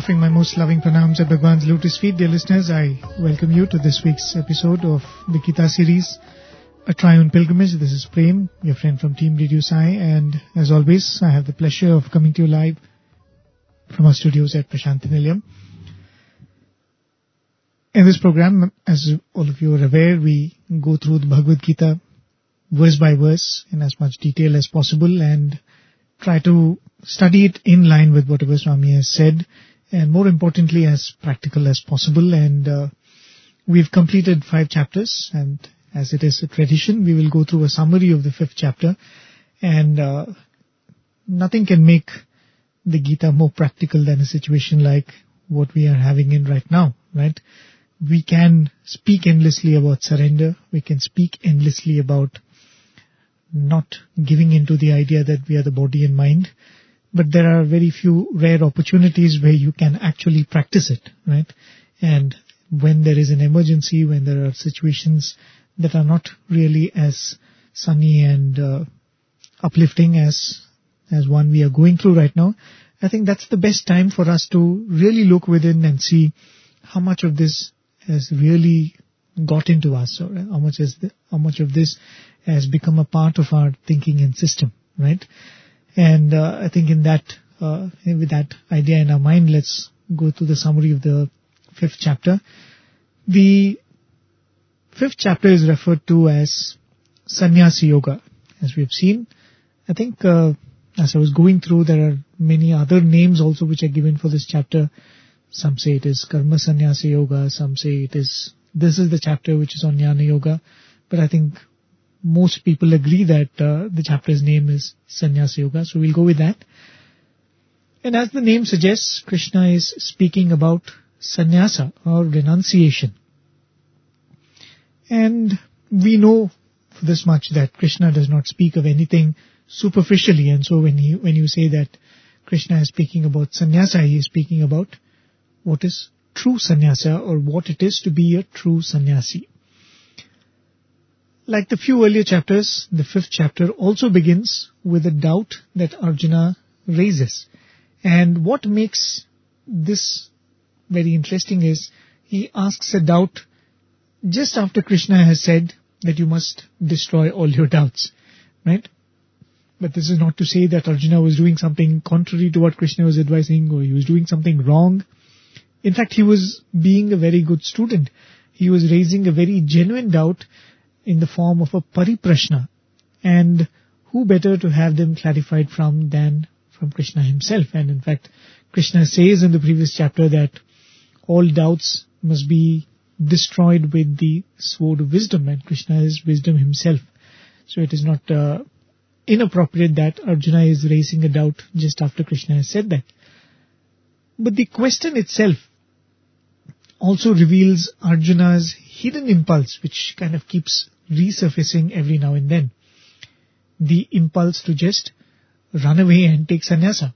Offering my most loving pranams at Bhagwan's lotus feet, dear listeners, I welcome you to this week's episode of the Gita series, A Triune Pilgrimage. This is Prem, your friend from Team Radio Sai, and as always, I have the pleasure of coming to you live from our studios at Prashanthi Nilayam. In this program, as all of you are aware, we go through the Bhagavad Gita verse by verse in as much detail as possible and try to study it in line with whatever Swami has said, and more importantly, as practical as possible. And we've completed 5 chapters, and as it is a tradition, we will go through a summary of the 5th chapter. And nothing can make the Gita more practical than a situation like what we are having in right now, right? We can speak endlessly about surrender. We can speak endlessly about not giving into the idea that we are the body and mind. But there are very few rare opportunities where you can actually practice it, right? And when there is an emergency, when there are situations that are not really as sunny and uplifting as one we are going through right now, I think that's the best time for us to really look within and see how much of this has really got into us, or how much of this has become a part of our thinking and system, right? And I think with that idea in our mind, let's go to the summary of the 5th chapter. The 5th chapter is referred to as Sannyasa Yoga, as we have seen. I think as I was going through, there are many other names also which are given for this chapter. Some say it is Karma Sannyasa Yoga, some say this is the chapter which is on Jnana Yoga, but I think most people agree that the chapter's name is Sannyasa Yoga, so we'll go with that. And as the name suggests, Krishna is speaking about sannyasa or renunciation. And we know for this much that Krishna does not speak of anything superficially, and so when you say that Krishna is speaking about sannyasa, he is speaking about what is true sannyasa, or what it is to be a true sannyasi. Like the few earlier chapters, the 5th chapter also begins with a doubt that Arjuna raises. And what makes this very interesting is he asks a doubt just after Krishna has said that you must destroy all your doubts, right? But this is not to say that Arjuna was doing something contrary to what Krishna was advising, or he was doing something wrong. In fact, he was being a very good student. He was raising a very genuine doubt in the form of a pariprashna. And who better to have them clarified than from Krishna himself? And in fact, Krishna says in the previous chapter that all doubts must be destroyed with the sword of wisdom, and Krishna is wisdom himself. So it is not inappropriate that Arjuna is raising a doubt just after Krishna has said that. But the question itself also reveals Arjuna's hidden impulse, which kind of keeps resurfacing every now and then. The impulse to just run away and take sannyasa.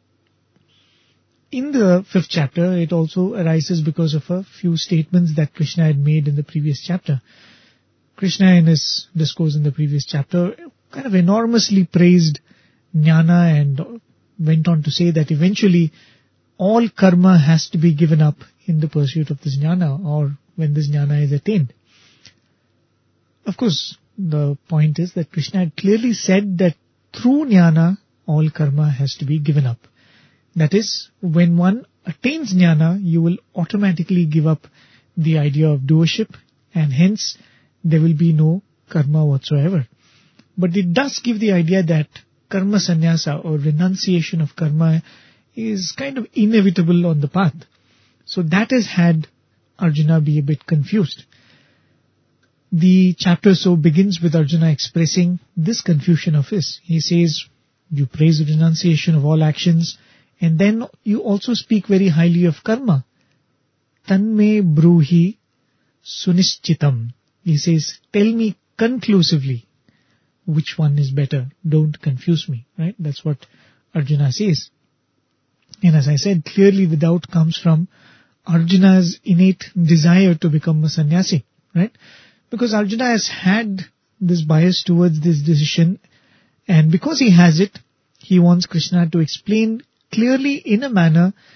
In the 5th chapter, it also arises because of a few statements that Krishna had made in the previous chapter. Krishna, in his discourse in the previous chapter, kind of enormously praised jnana and went on to say that eventually all karma has to be given up in the pursuit of this jnana, or when this jnana is attained. Of course, the point is that Krishna had clearly said that through jnana, all karma has to be given up. That is, when one attains jnana, you will automatically give up the idea of doership, and hence there will be no karma whatsoever. But it does give the idea that karma sannyasa, or renunciation of karma, is kind of inevitable on the path. So that has had Arjuna be a bit confused. The chapter so begins with Arjuna expressing this confusion of his. He says, you praise the renunciation of all actions, and then you also speak very highly of karma. Tanme bruhi sunischitam. He says, tell me conclusively which one is better. Don't confuse me, right? That's what Arjuna says. And as I said, clearly the doubt comes from Arjuna's innate desire to become a sannyasi, right? Because Arjuna has had this bias towards this decision, and because he has it, he wants Krishna to explain clearly in a manner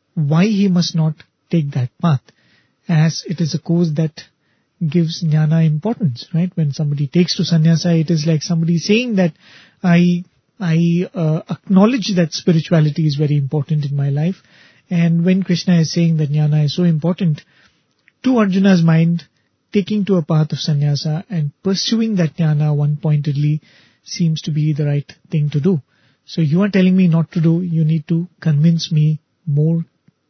why he must not take that path, as it is a course that gives jnana importance, right? When somebody takes to sannyasa, it is like somebody saying that I acknowledge that spirituality is very important in my life. And when Krishna is saying that jnana is so important, to Arjuna's mind, taking to a path of sannyasa and pursuing that jnana one-pointedly seems to be the right thing to do. So you are telling me not to do, you need to convince me more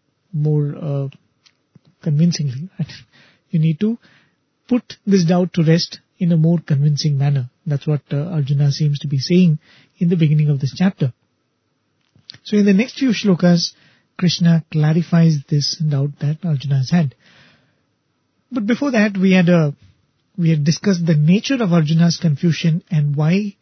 convincingly. Right? You need to put this doubt to rest in a more convincing manner. That's what Arjuna seems to be saying in the beginning of this chapter. So in the next few shlokas, Krishna clarifies this doubt that Arjuna has had. But before that, we had discussed the nature of Arjuna's confusion and why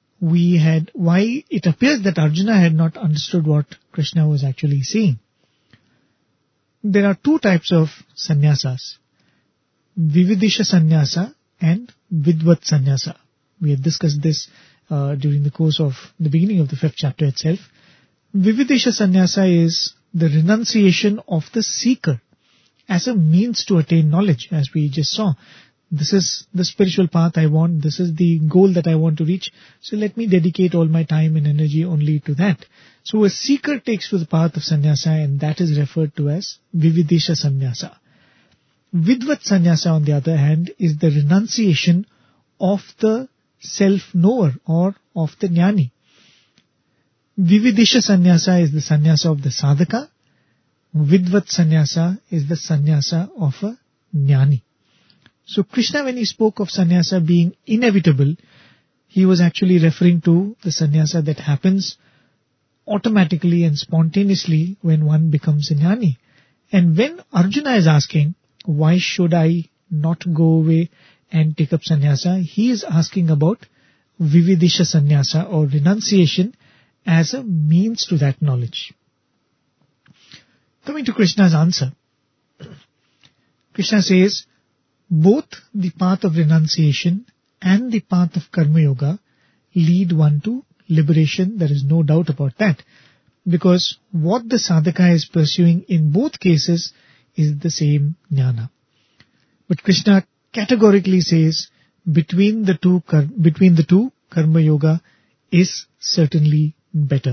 it appears that Arjuna had not understood what Krishna was actually saying. There are two types of sannyasas, Vividisha sannyasa and Vidvat sannyasa. We had discussed this during the course of the beginning of the 5th chapter itself. Vividisha sannyasa is the renunciation of the seeker as a means to attain knowledge, as we just saw. This is the spiritual path I want, this is the goal that I want to reach, so let me dedicate all my time and energy only to that. So a seeker takes to the path of sannyasa, and that is referred to as Vividisha sannyasa. Vidvat sannyasa, on the other hand, is the renunciation of the self-knower or of the jnani. Vividisha sannyasa is the sannyasa of the sadhaka. Vidvat sannyasa is the sannyasa of a jnani. So Krishna, when he spoke of sannyasa being inevitable, he was actually referring to the sannyasa that happens automatically and spontaneously when one becomes a jnani. And when Arjuna is asking, why should I not go away and take up sannyasa, he is asking about Vividisha sannyasa or renunciation as a means to that knowledge. Coming to Krishna's answer, Krishna says, both the path of renunciation and the path of karma yoga lead one to liberation. There is no doubt about that, because what the sadhaka is pursuing in both cases is the same jnana. But Krishna categorically says between the two karma yoga is certainly better.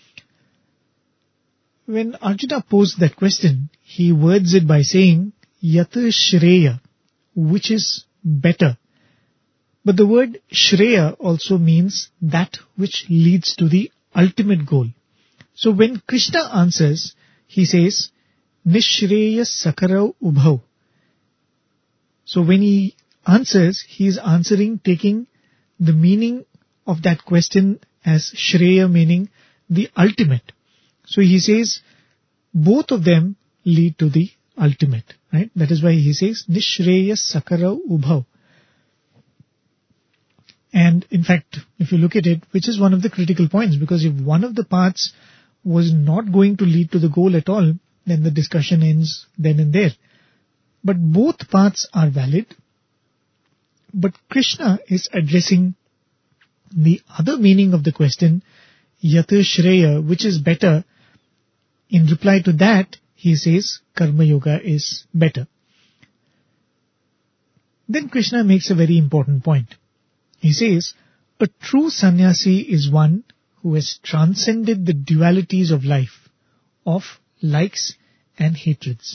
When Arjuna posed that question, he words it by saying yat shreya, which is better. But the word shreya also means that which leads to the ultimate goal. So when Krishna answers, he says nishreya sakarau ubhau. So when he answers, he is answering taking the meaning of that question as shreya, meaning the ultimate. So he says both of them lead to the ultimate, right? That is why he says nishreya sakarau ubhau. And in fact, if you look at it, which is one of the critical points, because if one of the paths was not going to lead to the goal at all, then the discussion ends then and there. But both paths are valid. But Krishna is addressing the other meaning of the question, yat shreya, which is better. In reply to that, he says karma yoga is better. Then Krishna makes a very important point. He says, a true sannyasi is one who has transcended the dualities of life, of likes and hatreds.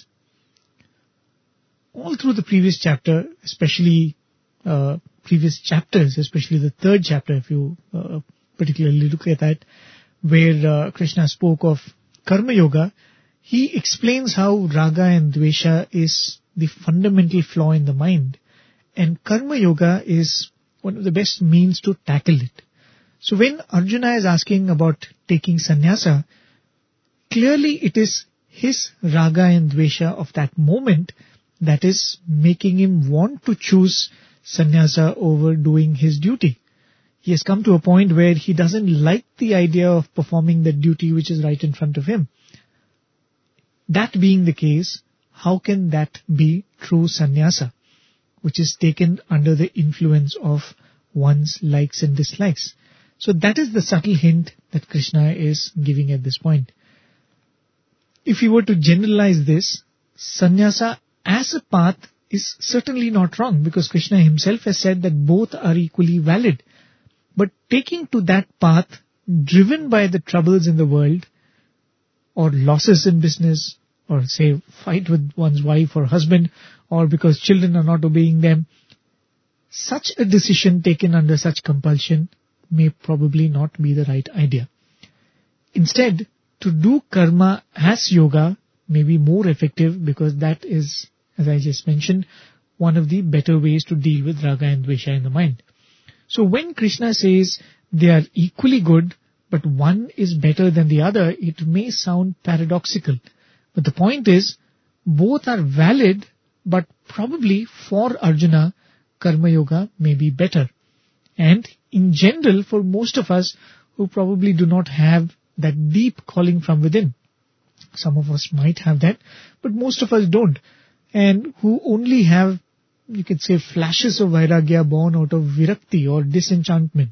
All through the previous chapter, especially previous chapters, especially the 3rd chapter, if you particularly look at that, where Krishna spoke of karma yoga, he explains how raga and dvesha is the fundamental flaw in the mind, and karma yoga is one of the best means to tackle it. So when Arjuna is asking about taking sannyasa, clearly it is his raga and dvesha of that moment that is making him want to choose sannyasa over doing his duty. He has come to a point where he doesn't like the idea of performing the duty which is right in front of him. That being the case, how can that be true sannyasa, which is taken under the influence of one's likes and dislikes? So that is the subtle hint that Krishna is giving at this point. if you were to generalize this, sannyasa as a path is certainly not wrong, because Krishna himself has said that both are equally valid. But taking to that path, driven by the troubles in the world, or losses in business, or say fight with one's wife or husband, or because children are not obeying them, such a decision taken under such compulsion may probably not be the right idea. Instead, to do karma as yoga may be more effective, because that is, as I just mentioned, one of the better ways to deal with raga and dvesha in the mind. So when Krishna says they are equally good, but one is better than the other, it may sound paradoxical. But the point is, both are valid, but probably for Arjuna, karma yoga may be better. And in general, for most of us who probably do not have that deep calling from within, some of us might have that, but most of us don't, and who only have, you could say, flashes of vairagya born out of virakti or disenchantment,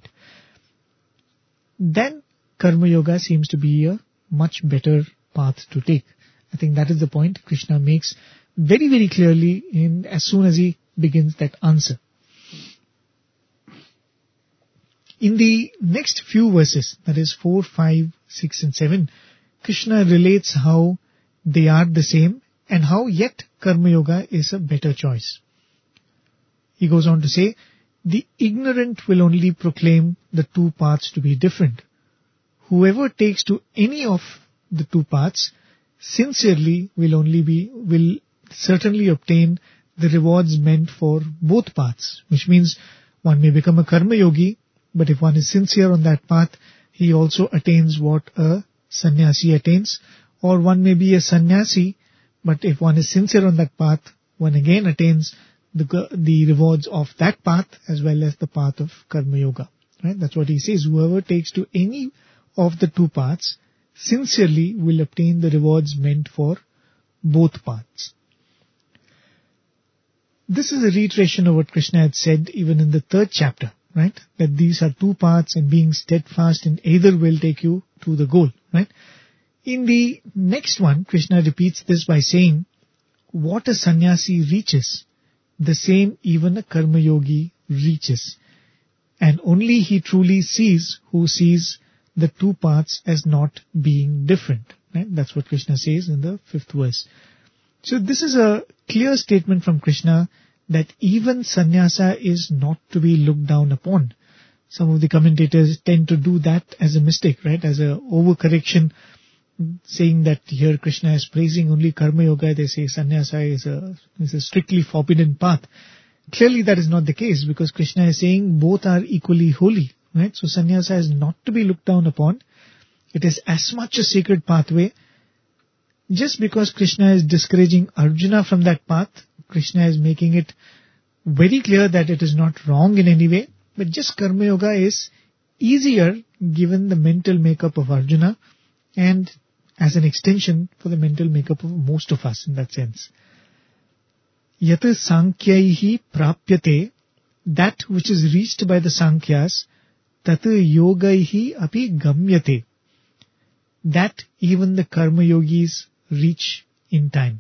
then karma yoga seems to be a much better path to take. I think that is the point Krishna makes very, very clearly as soon as he begins that answer. In the next few verses, that is 4, 5, 6 and 7, Krishna relates how they are the same and how yet karma yoga is a better choice. He goes on to say, the ignorant will only proclaim the two paths to be different. Whoever takes to any of the two paths sincerely will certainly obtain the rewards meant for both paths, which means one may become a karma yogi, but if one is sincere on that path, he also attains what a sannyasi attains, or one may be a sannyasi, but if one is sincere on that path, one again attains the rewards of that path as well as the path of karma yoga. Right? That's what he says. Whoever takes to any of the two paths sincerely will obtain the rewards meant for both paths. This is a reiteration of what Krishna had said even in the 3rd chapter, right? That these are two paths and being steadfast in either will take you to the goal, right? In the next one, Krishna repeats this by saying, what a sannyasi reaches, the same even a karma yogi reaches. And only he truly sees who sees the two paths as not being different. Right? That's what Krishna says in the 5th verse. So this is a clear statement from Krishna that even sannyasa is not to be looked down upon. Some of the commentators tend to do that as a mistake, right? As a overcorrection, saying that here Krishna is praising only karma yoga. They say sannyasa is a strictly forbidden path. Clearly that is not the case, because Krishna is saying both are equally holy, right? So sannyasa is not to be looked down upon. It is as much a sacred pathway. Just because Krishna is discouraging Arjuna from that path, Krishna is making it very clear that it is not wrong in any way, but just karma yoga is easier given the mental makeup of Arjuna and as an extension for the mental makeup of most of us in that sense. Yat sankhyaih prapyate, that which is reached by the Sankhyas, tat yogaih api gamyate, that even the karma yogis reach in time.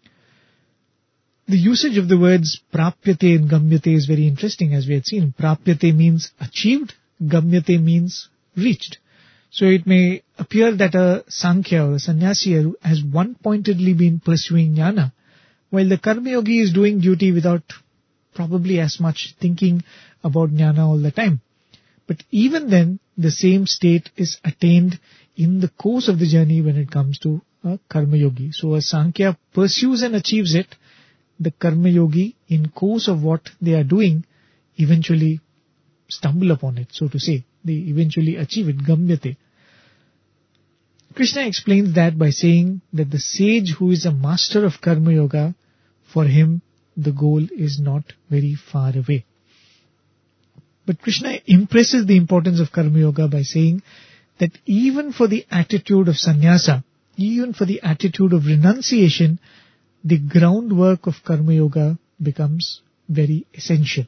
The usage of the words prapyate and gamyate is very interesting, as we had seen. Prapyate means achieved, gamyate means reached. So it may appear that a Sankhya or a sannyasi has one-pointedly been pursuing jnana, while the karma yogi is doing duty without probably as much thinking about jnana all the time. But even then, the same state is attained in the course of the journey when it comes to a karma yogi. So a Sankhya pursues and achieves it. The karma yogi, in course of what they are doing, eventually stumble upon it, so to say. They eventually achieve it, gamyate. Krishna explains that by saying that the sage who is a master of karma yoga, for him the goal is not very far away. But Krishna impresses the importance of karma yoga by saying that even for the attitude of sannyasa, even for the attitude of renunciation, the groundwork of karma yoga becomes very essential.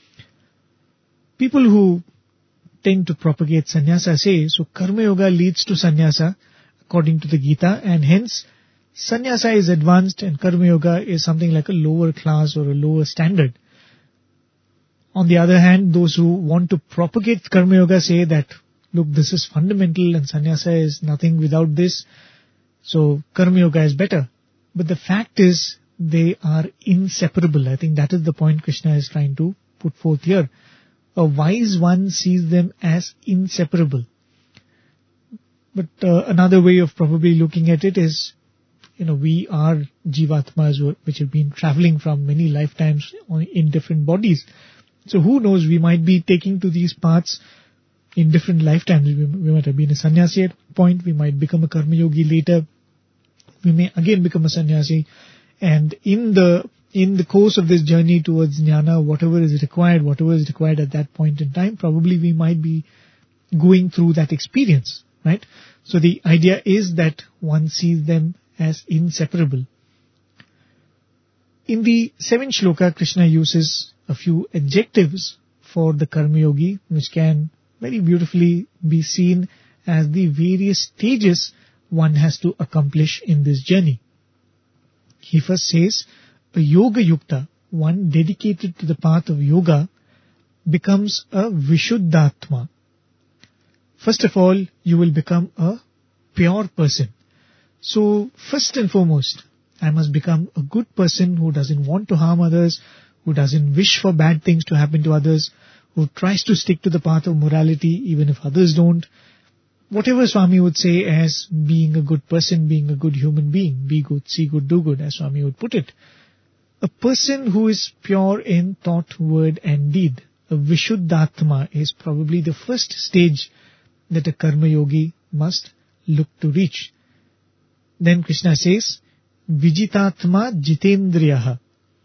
People who tend to propagate sannyasa say, so karma yoga leads to sannyasa according to the Gita, and hence Sannyasa is advanced and Karma Yoga is something like a lower class or a lower standard. On the other hand, those who want to propagate Karma Yoga say that, look, this is fundamental and Sannyasa is nothing without this, so Karma Yoga is better. But the fact is, they are inseparable. I think that is the point Krishna is trying to put forth here. A wise one sees them as inseparable. But another way of probably looking at it is, we are Jivatmas which have been traveling from many lifetimes in different bodies. So who knows, we might be taking to these paths in different lifetimes. We might have been a sannyasi at one point, we might become a karma yogi later, we may again become a sannyasi, and in the course of this journey towards jnana, whatever is required at that point in time, probably we might be going through that experience, right? So the idea is that one sees them as inseparable. In the 7th shloka, Krishna uses a few adjectives for the karma yogi, which can very beautifully be seen as the various stages one has to accomplish in this journey. He first says, a yoga yukta, one dedicated to the path of yoga, becomes a vishuddhatma. First of all, you will become a pure person. So, first and foremost, I must become a good person who doesn't want to harm others, who doesn't wish for bad things to happen to others, who tries to stick to the path of morality even if others don't. Whatever Swami would say as being a good person, being a good human being, be good, see good, do good, as Swami would put it. A person who is pure in thought, word and deed, a Vishuddhatma, is probably the first stage that a karma yogi must look to reach. Then Krishna says, Vijitatma Jitendriyaha.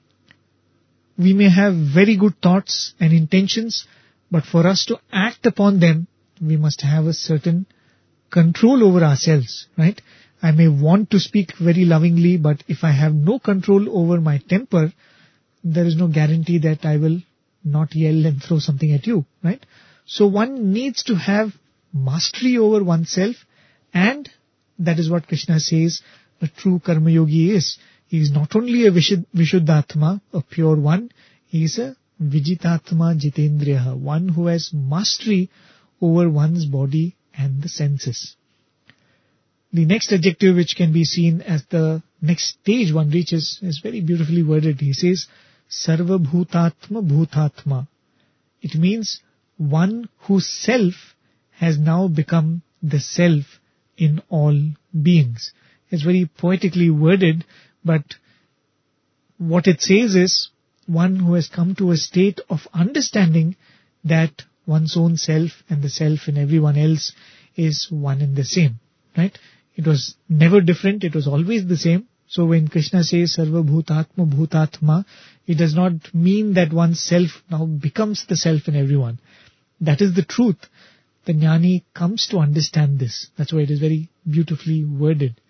We may have very good thoughts and intentions, but for us to act upon them, we must have a certain control over ourselves, right? I may want to speak very lovingly, but if I have no control over my temper, there is no guarantee that I will not yell and throw something at you, right? So one needs to have mastery over oneself, and that is what Krishna says a true karma yogi is. He is not only a Vishuddhatma, a pure one, he is a Vijitatma Jitendriyaha, one who has mastery over one's body and the senses. The next adjective which can be seen as the next stage one reaches is very beautifully worded. He says, Sarva Bhutatma Bhutatma. It means one whose self has now become the self in all beings. It's very poetically worded, but what it says is one who has come to a state of understanding that one's own self and the self in everyone else is one and the same, right? It was never different, it was always the same. So when Krishna says Sarva Bhutatma Bhutatma, it does not mean that one's self now becomes the self in everyone. That is the truth. The jnani comes to understand this. That's why it is very beautifully worded.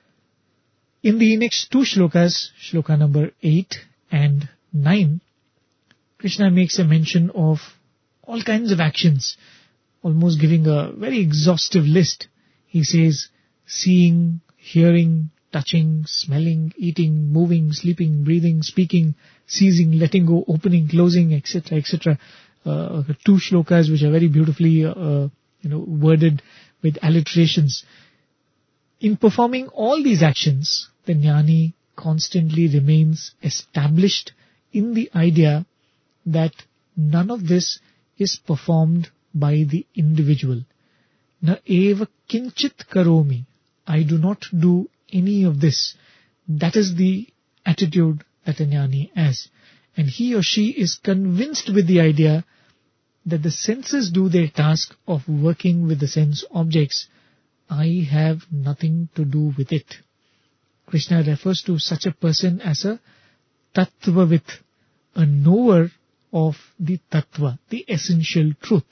In the next two shlokas, shloka number 8 and 9, Krishna makes a mention of all kinds of actions, almost giving a very exhaustive list. He says, seeing, hearing, touching, smelling, eating, moving, sleeping, breathing, speaking, seizing, letting go, opening, closing, etc., etc. Two shlokas which are very beautifully worded with alliterations. In performing all these actions, the jnani constantly remains established in the idea that none of this is performed by the individual. Na eva kinchit karomi. I do not do any of this. That is the attitude that a jnani has. And he or she is convinced with the idea that the senses do their task of working with the sense objects. I have nothing to do with it. Krishna refers to such a person as a tattvavit, a knower of the tattva, the essential truth.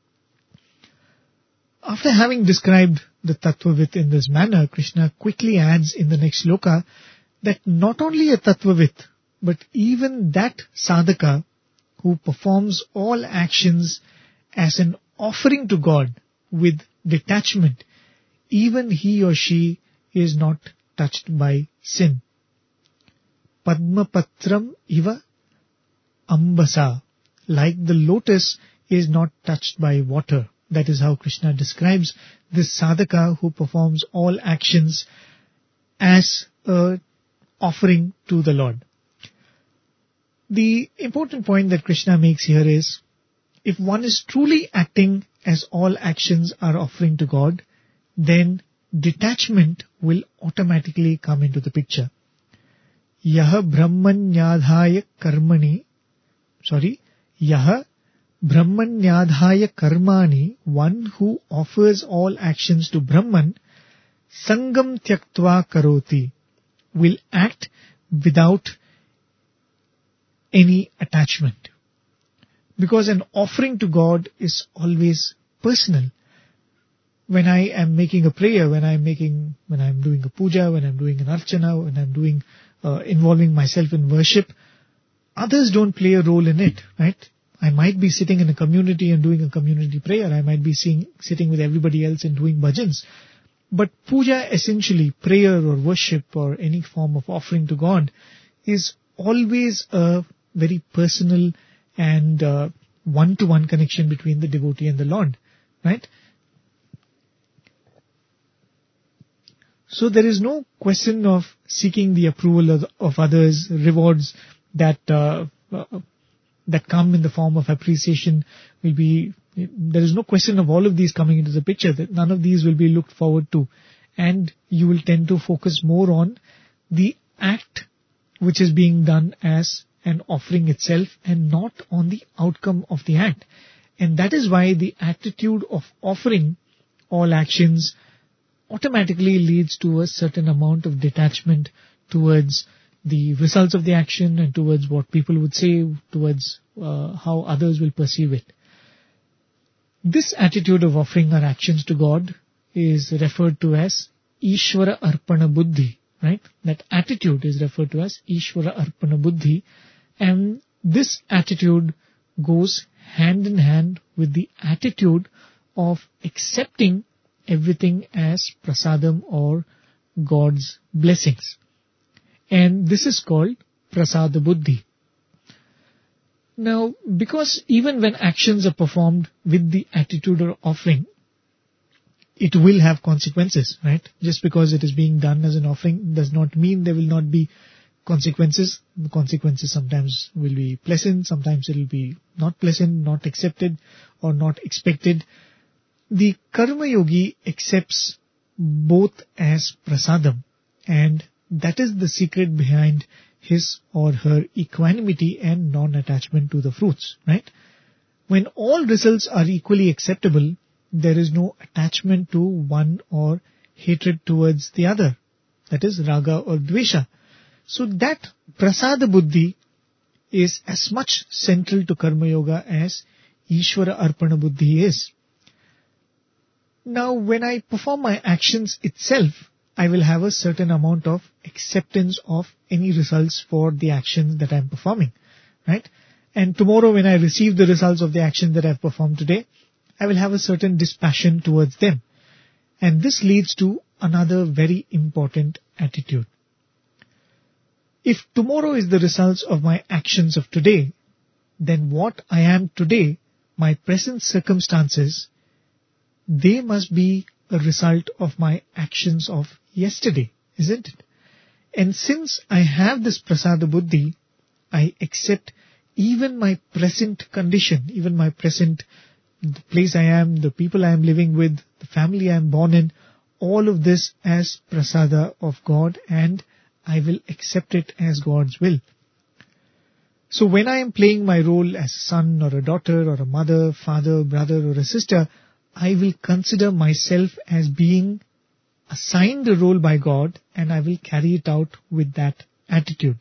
After having described the tattvavit in this manner, Krishna quickly adds in the next shloka that not only a tattvavit, but even that sadhaka who performs all actions as an offering to God with detachment, even he or she is not touched by sin. Padma Patram iva ambasa, like the lotus is not touched by water. That is how Krishna describes this sadhaka who performs all actions as an offering to the Lord. The important point that Krishna makes here is, if one is truly acting as all actions are offering to God, then detachment will automatically come into the picture. Yaha brahmanyadhaya karmani, Yaha brahmanyadhaya karmani, one who offers all actions to Brahman, sangam tyaktva karoti, will act without any attachment. Because an offering to God is always personal. When I am making a prayer, when I am doing a puja, when I am doing an archana, when I am doing involving myself in worship, others don't play a role in it, right? I might be sitting in a community and doing a community prayer. I might be sitting with everybody else and doing bhajans. But puja, essentially, prayer or worship or any form of offering to God, is always a very personal and one-to-one connection between the devotee and the Lord, right? So there is no question of seeking the approval of others, rewards that come in the form of appreciation will be. There is no question of all of these coming into the picture. That none of these will be looked forward to, and you will tend to focus more on the act which is being done as an offering itself, and not on the outcome of the act. And that is why the attitude of offering all actions automatically leads to a certain amount of detachment towards the results of the action and towards what people would say, towards how others will perceive it. This attitude of offering our actions to God is referred to as Ishvara Arpana Buddhi, right? That attitude is referred to as Ishvara Arpana Buddhi, and this attitude goes hand in hand with the attitude of accepting everything as prasadam or God's blessings. And this is called prasada buddhi. Now, because even when actions are performed with the attitude of offering, it will have consequences, right? Just because it is being done as an offering does not mean there will not be consequences. The consequences sometimes will be pleasant, sometimes it will be not pleasant, not accepted or not expected. The karma yogi accepts both as prasadam, and that is the secret behind his or her equanimity and non-attachment to the fruits, right? When all results are equally acceptable, there is no attachment to one or hatred towards the other. That is raga or dvesha. So that prasada buddhi is as much central to karma yoga as Ishvara Arpana Buddhi is. Now, when I perform my actions itself, I will have a certain amount of acceptance of any results for the action that I am performing, right? And tomorrow when I receive the results of the action that I have performed today, I will have a certain dispassion towards them. And this leads to another very important attitude. If tomorrow is the results of my actions of today, then what I am today, my present circumstances, they must be a result of my actions of yesterday, isn't it? And since I have this prasada buddhi, I accept even my present condition, even my present, the place I am, the people I am living with, the family I am born in, all of this as prasada of God, and I will accept it as God's will. So when I am playing my role as a son or a daughter or a mother, father, brother or a sister, I will consider myself as being assigned a role by God, and I will carry it out with that attitude.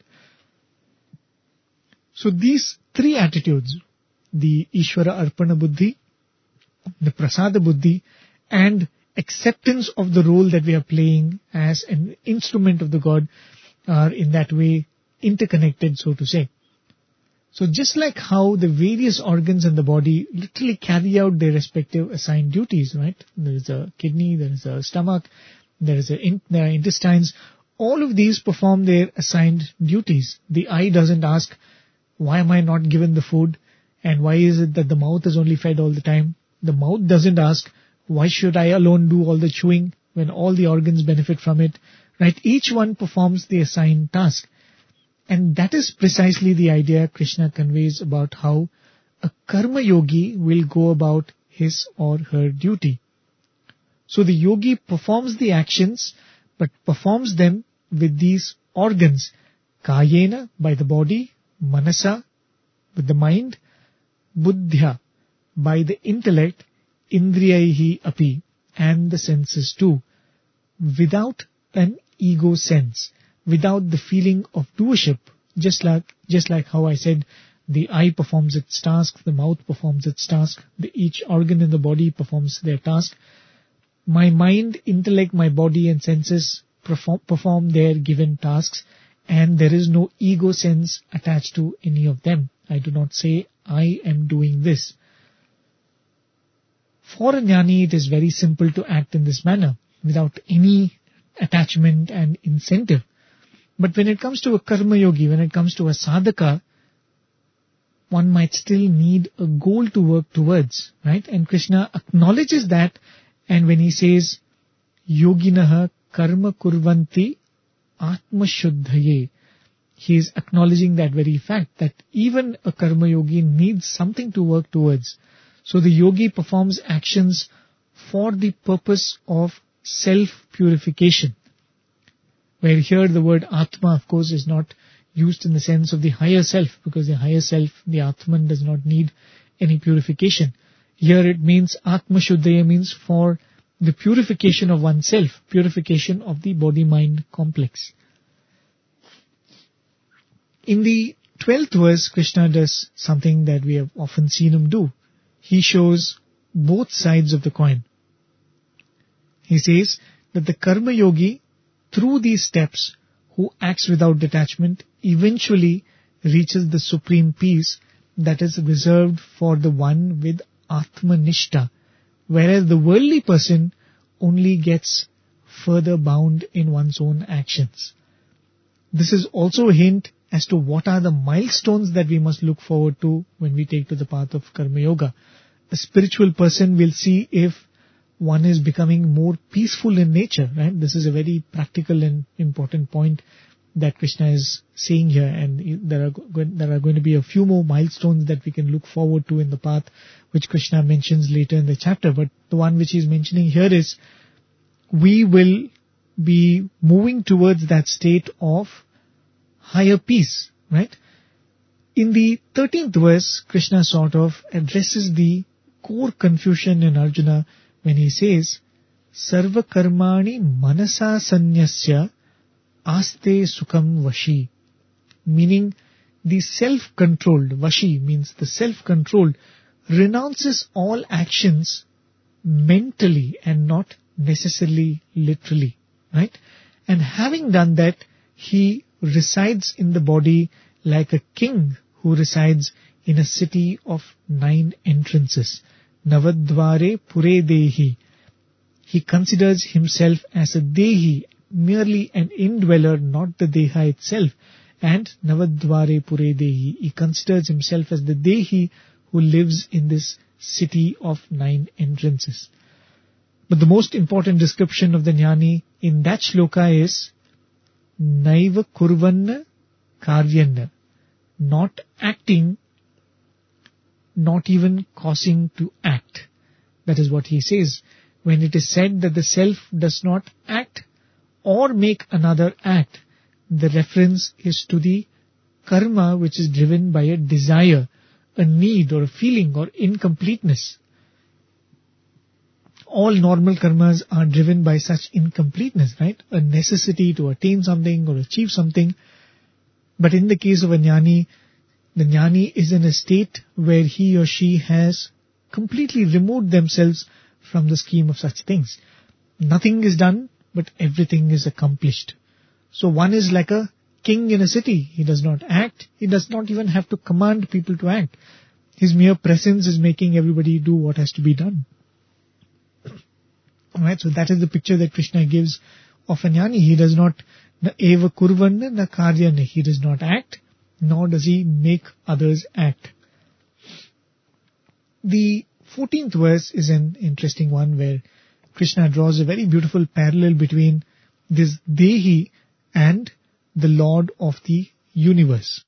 So these three attitudes, the Ishvara Arpana Buddhi, the Prasada Buddhi, and acceptance of the role that we are playing as an instrument of the God, are in that way interconnected, so to say. So just like how the various organs in the body literally carry out their respective assigned duties, right? There is a kidney, there is a stomach, there are intestines. all of these perform their assigned duties. The eye doesn't ask, why am I not given the food? And why is it that the mouth is only fed all the time? The mouth doesn't ask, why should I alone do all the chewing when all the organs benefit from it? Right? Each one performs the assigned task. And that is precisely the idea Krishna conveys about how a karma yogi will go about his or her duty. So the yogi performs the actions, but performs them with these organs. Kayena, by the body, manasa, with the mind, buddhya, by the intellect, indriyaihi api, and the senses too, without an ego sense, without the feeling of doership, just like how I said, the eye performs its task, the mouth performs its task, each organ in the body performs their task. My mind, intellect, my body and senses perform their given tasks, and there is no ego sense attached to any of them. I do not say, I am doing this. For a jnani, it is very simple to act in this manner, without any attachment and incentive. But when it comes to a karma yogi, when it comes to a sadhaka, one might still need a goal to work towards, right? And Krishna acknowledges that, and when he says, yoginaha karma kurvanti atma shuddhaye, he is acknowledging that very fact, that even a karma yogi needs something to work towards. So the yogi performs actions for the purpose of self-purification. Where here the word Atma, of course, is not used in the sense of the higher self, because the higher self, the Atman, does not need any purification. Here it means Atma Shuddhaya, means for the purification of oneself, purification of the body-mind complex. In the 12th verse, Krishna does something that we have often seen him do. He shows both sides of the coin. He says that the karma yogi, through these steps, who acts without detachment, eventually reaches the supreme peace that is reserved for the one with Atmanishta, whereas the worldly person only gets further bound in one's own actions. This is also a hint as to what are the milestones that we must look forward to when we take to the path of Karma Yoga. A spiritual person will see if one is becoming more peaceful in nature, right? This is a very practical and important point that Krishna is saying here, and there are going to be a few more milestones that we can look forward to in the path, which Krishna mentions later in the chapter. But the one which he is mentioning here is, we will be moving towards that state of higher peace, right? In the 13th verse, Krishna sort of addresses the core confusion in Arjuna when he says, Sarva karmani manasa sanyasya aste sukham vashi. Meaning, the self-controlled, vashi means the self-controlled, renounces all actions mentally and not necessarily literally, right? And having done that, he resides in the body like a king who resides in a city of 9 entrances. Navadvare pure dehi. He considers himself as a dehi, merely an indweller, not the deha itself. And Navadvare pure dehi. He considers himself as the dehi who lives in this city of 9 entrances. But the most important description of the jnani in that shloka is Naiva kurvanna karyanna. Not acting, not even causing to act. That is what he says. When it is said that the self does not act or make another act, the reference is to the karma which is driven by a desire, a need or a feeling or incompleteness. All normal karmas are driven by such incompleteness, right? A necessity to attain something or achieve something. But in the case of a jnani, the jnani is in a state where he or she has completely removed themselves from the scheme of such things. Nothing is done, but everything is accomplished. So one is like a king in a city. He does not act. He does not even have to command people to act. His mere presence is making everybody do what has to be done. Alright, so that is the picture that Krishna gives of a jnani. He does not Na eva kurvan na karyan. He does not act, nor does he make others act. The 14th verse is an interesting one where Krishna draws a very beautiful parallel between this Dehi and the Lord of the universe.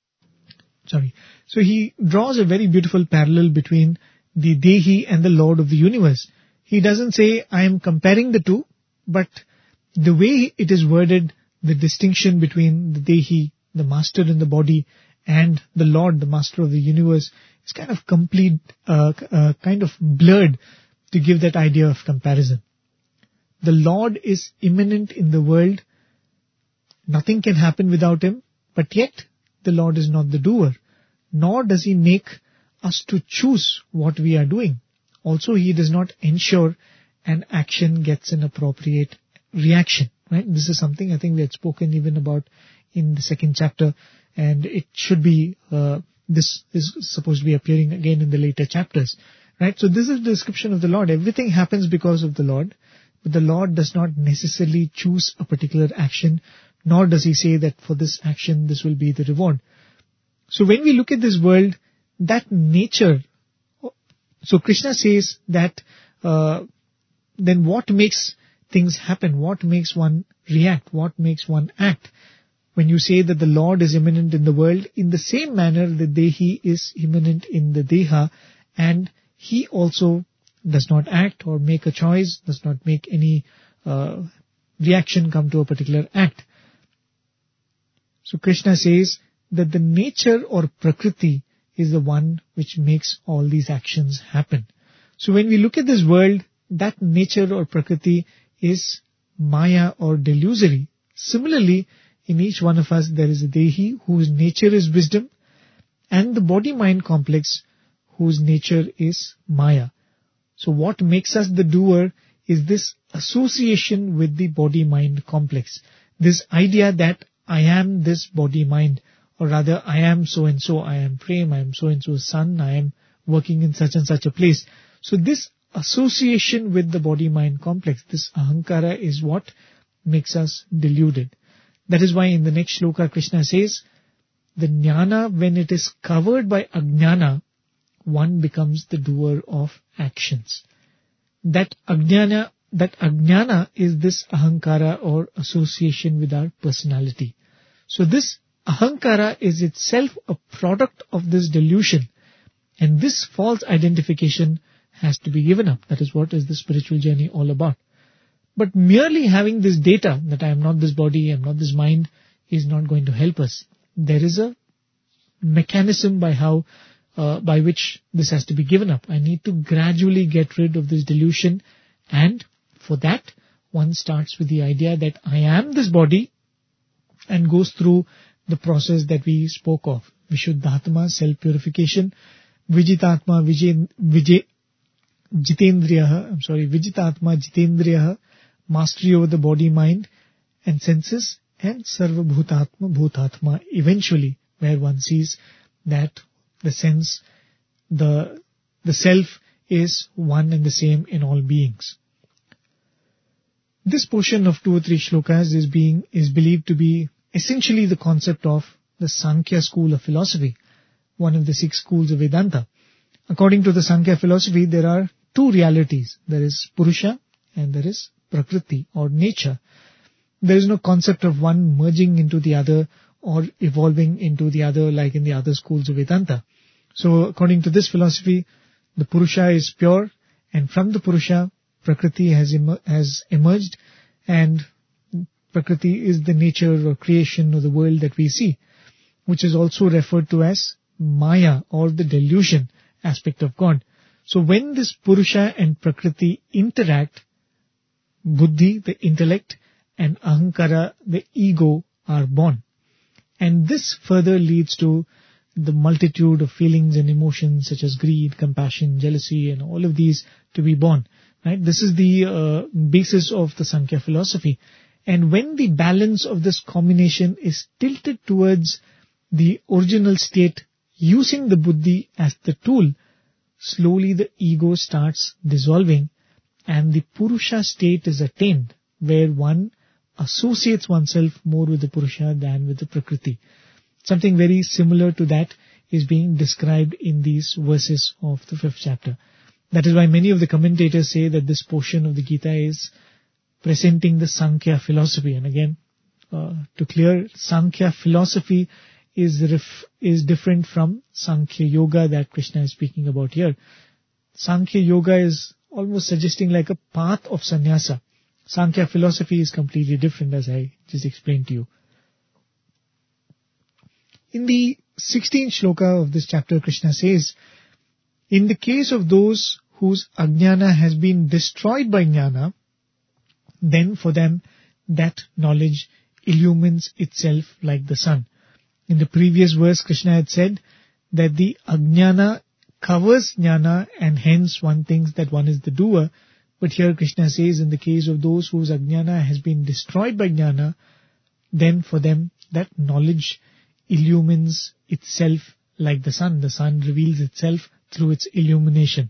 So he draws a very beautiful parallel between the Dehi and the Lord of the universe. He doesn't say, I am comparing the two, but the way it is worded, the distinction between the Dehi, the master in the body, and the Lord, the master of the universe, is kind of kind of blurred to give that idea of comparison. The Lord is immanent in the world. Nothing can happen without him, but yet the Lord is not the doer, nor does he make us to choose what we are doing. Also, he does not ensure an action gets an appropriate reaction. Right? This is something I think we had spoken even about in the 2nd chapter, and it should be, this is supposed to be appearing again in the later chapters. Right? So this is the description of the Lord. Everything happens because of the Lord, but the Lord does not necessarily choose a particular action, nor does he say that for this action this will be the reward. So when we look at this world, that nature, so Krishna says that then what makes things happen? What makes one react? What makes one act? When you say that the Lord is immanent in the world, in the same manner the Dehi is immanent in the Deha, and he also does not act or make a choice, does not make any reaction come to a particular act. So Krishna says that the nature or Prakriti is the one which makes all these actions happen. So when we look at this world, that nature or Prakriti is Maya or delusory. Similarly, in each one of us there is a Dehi whose nature is wisdom, and the body-mind complex whose nature is Maya. So what makes us the doer is this association with the body-mind complex. This idea that I am this body-mind, or rather I am so-and-so, I am Prem, I am so-and-so's son, I am working in such and such a place. So this association with the body-mind complex, this ahankara, is what makes us deluded. That is why in the next shloka Krishna says, the jnana, when it is covered by ajnana, one becomes the doer of actions. That ajnana is this ahankara or association with our personality. So this ahankara is itself a product of this delusion, and this false identification has to be given up. That is what is the spiritual journey all about. But merely having this data that I am not this body, I am not this mind, is not going to help us. There is a mechanism by which this has to be given up. I need to gradually get rid of this delusion, and for that one starts with the idea that I am this body and goes through the process that we spoke of. Vishuddhatma, self-purification, Vijitatma, Vijitatma, Jitendriyaha, mastery over the body, mind and senses, and Sarva Bhutatma, Bhutatma, eventually where one sees that the sense, the self is one and the same in all beings. This portion of 2 or 3 shlokas is believed to be essentially the concept of the Sankhya school of philosophy, one of the 6 schools of Vedanta. According to the Sankhya philosophy, there are 2 realities. There is Purusha and there is Prakriti or nature. There is no concept of one merging into the other or evolving into the other like in the other schools of Vedanta. So according to this philosophy, the Purusha is pure, and from the Purusha, Prakriti has emerged, and Prakriti is the nature or creation of the world that we see, which is also referred to as Maya or the delusion aspect of God. So when this Purusha and Prakriti interact, Buddhi, the intellect, and Ahankara, the ego, are born. And this further leads to the multitude of feelings and emotions such as greed, compassion, jealousy, and all of these to be born. Right? This is the basis of the Sankhya philosophy. And when the balance of this combination is tilted towards the original state, using the Buddhi as the tool, slowly the ego starts dissolving and the Purusha state is attained, where one associates oneself more with the Purusha than with the Prakriti. Something very similar to that is being described in these verses of the 5th chapter. That is why many of the commentators say that this portion of the Gita is presenting the Sankhya philosophy. And again, to clear, Sankhya philosophy is different from Sankhya Yoga that Krishna is speaking about here. Sankhya Yoga is almost suggesting like a path of sannyasa. Sankhya philosophy is completely different, as I just explained to you. In the 16th shloka of this chapter, Krishna says, in the case of those whose ajnana has been destroyed by jnana, then for them that knowledge illumines itself like the sun. In the previous verse, Krishna had said that the ajnana covers jnana and hence one thinks that one is the doer. But here Krishna says in the case of those whose ajnana has been destroyed by jnana, then for them that knowledge illumines itself like the sun. The sun reveals itself through its illumination.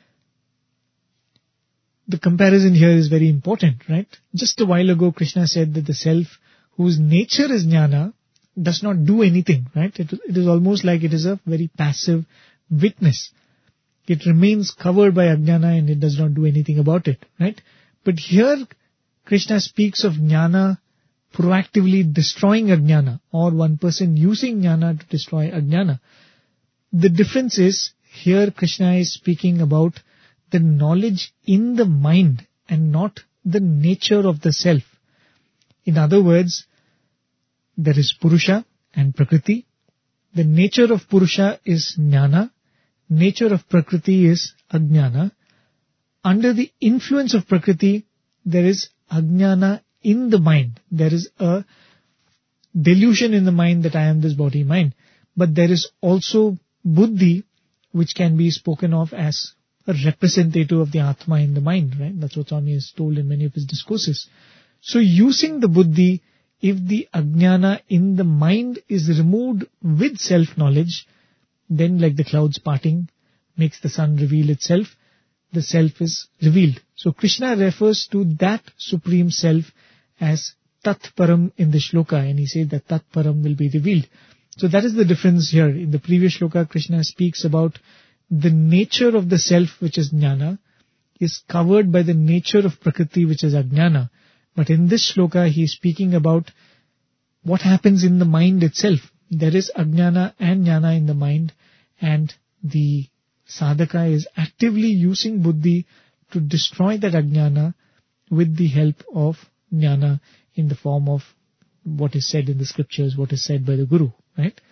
The comparison here is very important, right? Just a while ago Krishna said that the self whose nature is jnana does not do anything, right? It is almost like it is a very passive witness. It remains covered by ajnana and it does not do anything about it, right? But here Krishna speaks of jnana proactively destroying ajnana, or one person using jnana to destroy ajnana. The difference is, here Krishna is speaking about the knowledge in the mind and not the nature of the self. In other words, there is Purusha and Prakriti. The nature of Purusha is jnana. Nature of Prakriti is ajnana. Under the influence of Prakriti, there is ajnana in the mind. There is a delusion in the mind that I am this body mind. But there is also buddhi, which can be spoken of as a representative of the Atma in the mind, right? That's what Swami has told in many of his discourses. So using the buddhi, if the ajnana in the mind is removed with self-knowledge, then like the clouds parting makes the sun reveal itself, the self is revealed. So Krishna refers to that supreme self as Tat Param in the shloka, and he says that Tat Param will be revealed. So that is the difference here. In the previous shloka, Krishna speaks about the nature of the self, which is jnana, is covered by the nature of Prakriti, which is ajnana. But in this shloka, he is speaking about what happens in the mind itself. There is ajnana and jnana in the mind, and the sadhaka is actively using buddhi to destroy that ajnana with the help of jnana in the form of what is said in the scriptures, what is said by the Guru, right?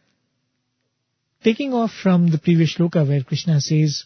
Taking off from the previous shloka where Krishna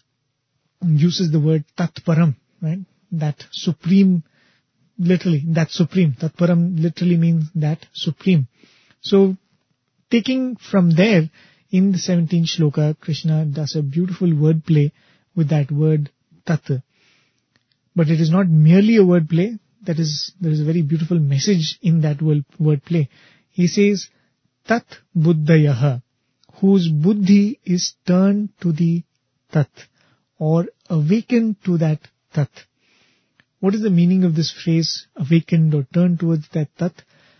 uses the word Tat Param, right? That supreme, literally, that supreme. Tat Param literally means that supreme. So, taking from there, in the 17th shloka, Krishna does a beautiful wordplay with that word Tat. But it is not merely a wordplay. There is a very beautiful message in that wordplay. He says, Tat Buddhayaha, whose buddhi is turned to the Tat, or awakened to that Tat. What is the meaning of this phrase, awakened or turned towards that Tat?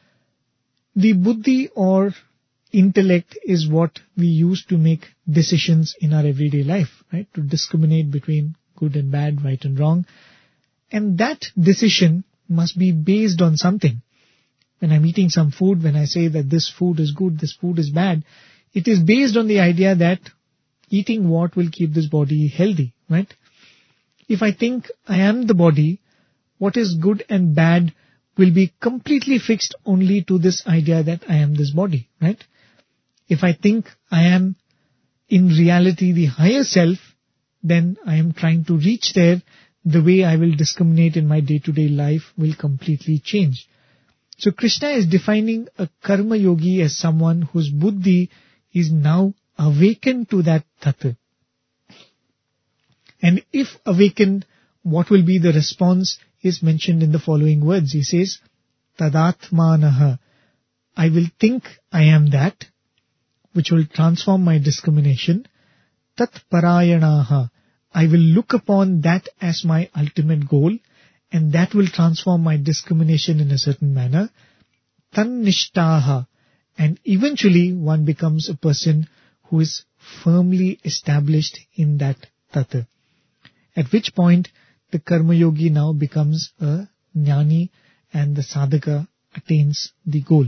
The buddhi or intellect is what we use to make decisions in our everyday life, right? To discriminate between good and bad, right and wrong. And that decision must be based on something. When I'm eating some food, when I say that this food is good, this food is bad, it is based on the idea that eating what will keep this body healthy, right? If I think I am the body, what is good and bad will be completely fixed only to this idea that I am this body, right? If I think I am in reality the higher self, then I am trying to reach there. The way I will discriminate in my day-to-day life will completely change. So Krishna is defining a karma yogi as someone whose buddhi is now awakened to that tattva. And if awakened, what will be the response is mentioned in the following words. He says, Tadatmanaha, I will think I am that, which will transform my discrimination. Tat Parayanaha, I will look upon that as my ultimate goal, and that will transform my discrimination in a certain manner. Tannishtaha, and eventually one becomes a person who is firmly established in that tattva. At which point the karma yogi now becomes a jnani and the sadhaka attains the goal.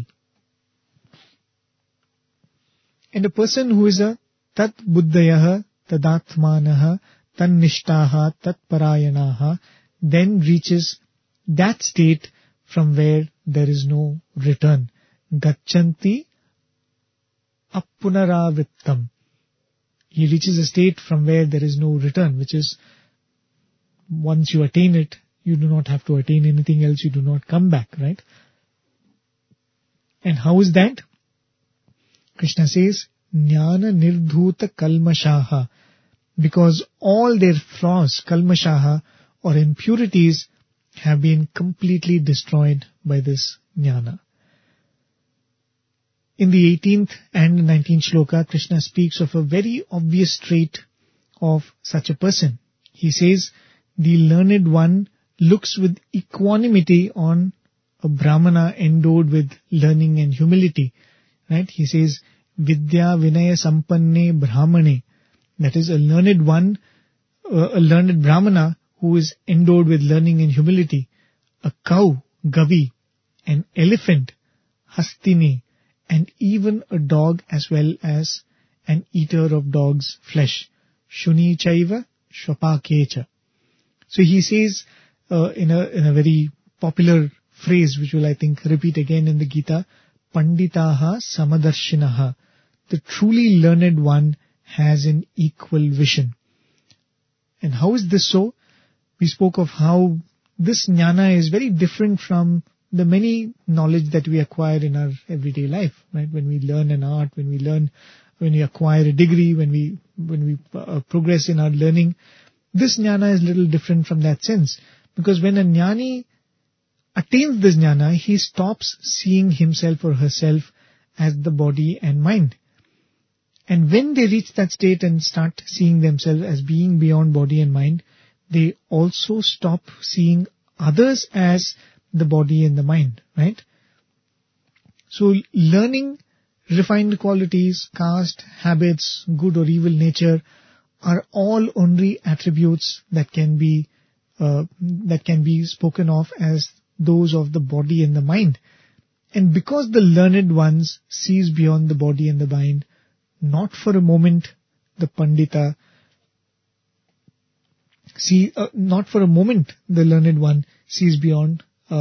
And a person who is a tat buddhayaha tadatmanaha tannishtaha tatparayanaha then reaches that state from where there is no return. Gacchanti appunaravrittam. He reaches a state from where there is no return, which is once you attain it, you do not have to attain anything else, you do not come back, right? And how is that? Krishna says, Jnana nirdhuta kalmashaha, because all their flaws, kalmashaha, or impurities, have been completely destroyed by this jnana. In the 18th and 19th shloka, Krishna speaks of a very obvious trait of such a person. He says, the learned one looks with equanimity on a brahmana endowed with learning and humility. Right? He says, Vidya Vinaya Sampanne Brahmane. That is a learned one, a learned brahmana who is endowed with learning and humility. A cow, Gavi, an elephant, Hastini, and even a dog as well as an eater of dog's flesh. Shuni chaiva shvapakecha. So he says in a very popular phrase, which will I think repeat again in the Gita, Panditaha Samadarshinaha. The truly learned one has an equal vision. And how is this so? We spoke of how this jnana is very different from the many knowledge that we acquire in our everyday life, right? When we learn an art, when we acquire a degree, when we progress in our learning, this jnana is little different from that sense. Because when a jnani attains this jnana, he stops seeing himself or herself as the body and mind. And when they reach that state and start seeing themselves as being beyond body and mind, they also stop seeing others as the body and the mind, right? So learning refined qualities, caste, habits, good or evil nature are all only attributes that can be spoken of as those of the body and the mind. And because the learned ones sees beyond the body and the mind, not for a moment the Pandita not for a moment the learned one sees beyond,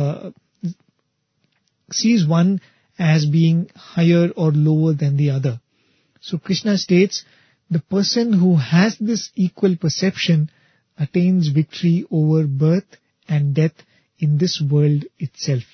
sees one as being higher or lower than the other. So Krishna states, the person who has this equal perception attains victory over birth and death in this world itself.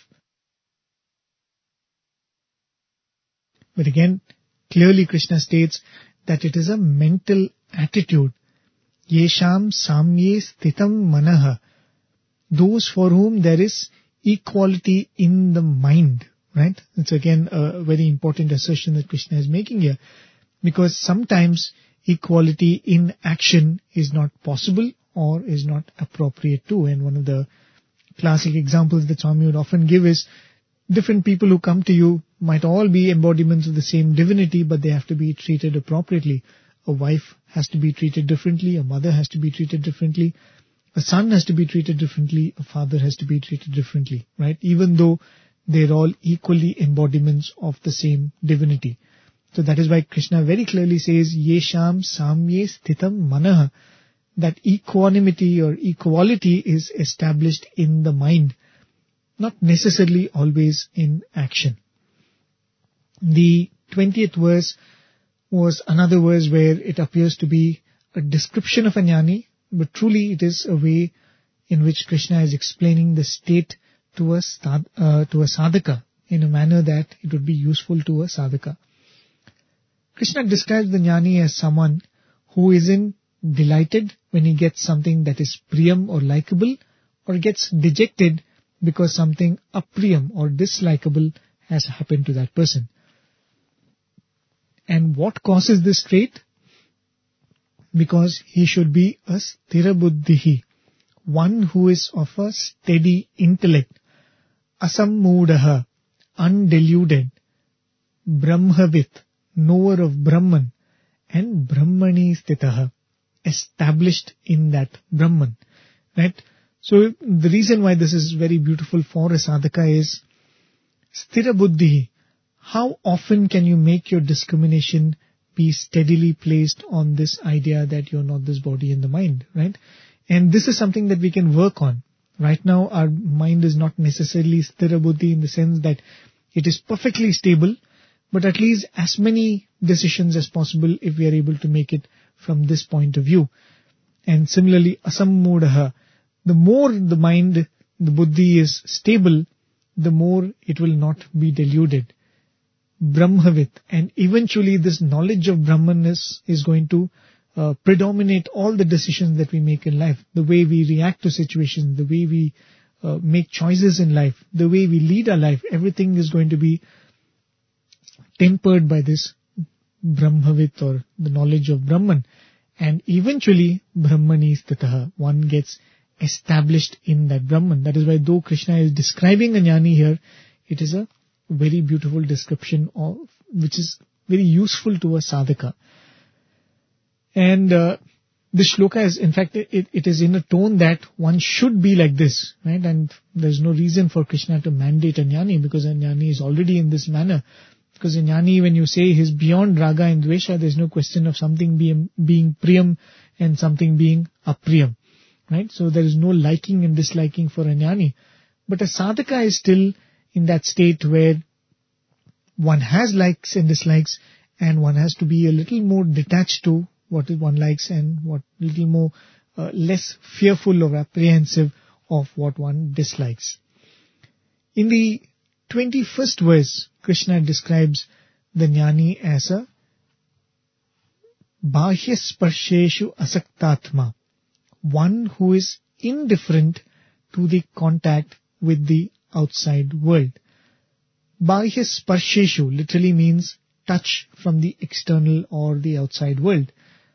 But again, clearly Krishna states that it is a mental attitude. Yesham samye sthitam manaha. Those for whom there is equality in the mind. Right? It's again a very important assertion that Krishna is making here. Because sometimes equality in action is not possible or is not appropriate too. And one of the classic examples that Swami would often give is different people who come to you might all be embodiments of the same divinity, but they have to be treated appropriately. A wife has to be treated differently, a mother has to be treated differently, a son has to be treated differently, a father has to be treated differently, right? Even though they're all equally embodiments of the same divinity. So that is why Krishna very clearly says, Yesham samye sthitam manaha, that equanimity or equality is established in the mind, not necessarily always in action. The 20th verse was another verse where it appears to be a description of a jnani, but truly it is a way in which Krishna is explaining the state to a sadhaka in a manner that it would be useful to a sadhaka. Krishna describes the jnani as someone who isn't delighted when he gets something that is priyam or likable, or gets dejected because something apriyam or dislikable has happened to that person. And what causes this trait? Because he should be a sthira buddhihi, one who is of a steady intellect, asammudaha, undeluded, brahmavit, knower of Brahman, and brahmani stitaha, established in that Brahman. Right? So the reason why this is very beautiful for a sadhaka is sthira buddhi. How often can you make your discrimination be steadily placed on this idea that you're not this body and the mind, right? And this is something that we can work on. Right now, our mind is not necessarily sthira buddhi in the sense that it is perfectly stable, but at least as many decisions as possible if we are able to make it from this point of view. And similarly, asammudaha, the more the mind, the buddhi is stable, the more it will not be deluded. Brahmavit, and eventually this knowledge of Brahman is going to predominate all the decisions that we make in life, the way we react to situations, the way we make choices in life, the way we lead our life, everything is going to be tempered by this Brahmavit or the knowledge of Brahman. And eventually, Brahmani stitaha, one gets established in that Brahman. That is why though Krishna is describing a jnani here, it is a very beautiful description of which is very useful to a sadhaka. And this shloka is, in fact, it is in a tone that one should be like this, right? And there's no reason for Krishna to mandate a jnani, because a jnani is already in this manner. Because a jnani, when you say he's beyond raga and dvesha, there's no question of something being priyam and something being apriyam, right? So there is no liking and disliking for a jnani. But a sadhaka is still in that state where one has likes and dislikes, and one has to be a little more detached to what one likes and what little more less fearful or apprehensive of what one dislikes. In the 21st verse, Krishna describes the jnani as a bahya sparsheshu asaktatma, one who is indifferent to the contact with the outside world. Bahya sparsheshu literally means touch from the external or the outside world.